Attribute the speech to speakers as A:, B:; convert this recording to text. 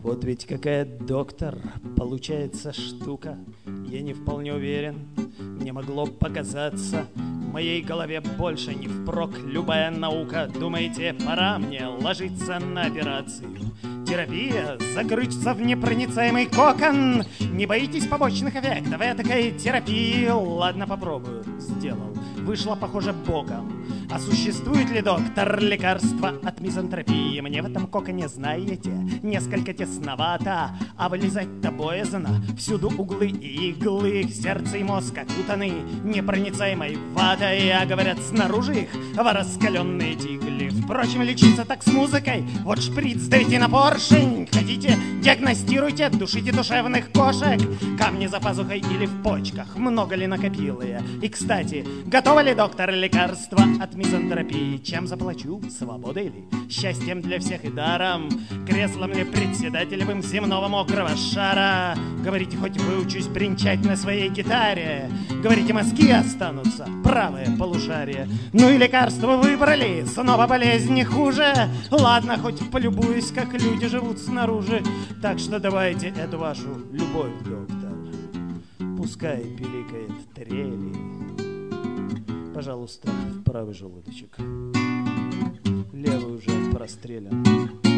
A: Вот ведь какая, доктор, получается штука. Я не вполне уверен, мне могло показаться, в моей голове больше не впрок любая наука. Думаете, пора мне ложиться на операцию? Терапия, закрыться в непроницаемый кокон. Не боитесь побочных эффектов этакой терапии? Ладно, попробую. Сделал. Вышло, похоже, боком. А существует ли, доктор, лекарство от мизантропии? Мне в этом коконе, знаете, несколько тесновато, а вылезать-то боязно. Всюду углы и иглы, сердце и мозг окутаны непроницаемой ватой, а говорят, снаружи их раскаленные тигли. Впрочем, лечиться так с музыкой, вот шприц дайте на поршень. Хотите, диагностируйте, душите душевных кошек. Камни за пазухой или в почках, много ли накопил я? И, кстати, готово ли, доктор, лекарство от мизантропии? Чем заплачу? Свободой ли? Счастьем для всех и даром? Креслом ли председателевым земного мокрого шара? Говорите, хоть выучусь бренчать на своей гитаре. Говорите, мозги останутся, правое полушарие. Ну и лекарство выбрали, снова болезнь не хуже. Ладно, хоть полюбуюсь, как люди живут снаружи. Так что давайте эту вашу любовь, доктор, пускай пиликает трели. Пожалуйста, в правый желудочек. Левый уже прострелен.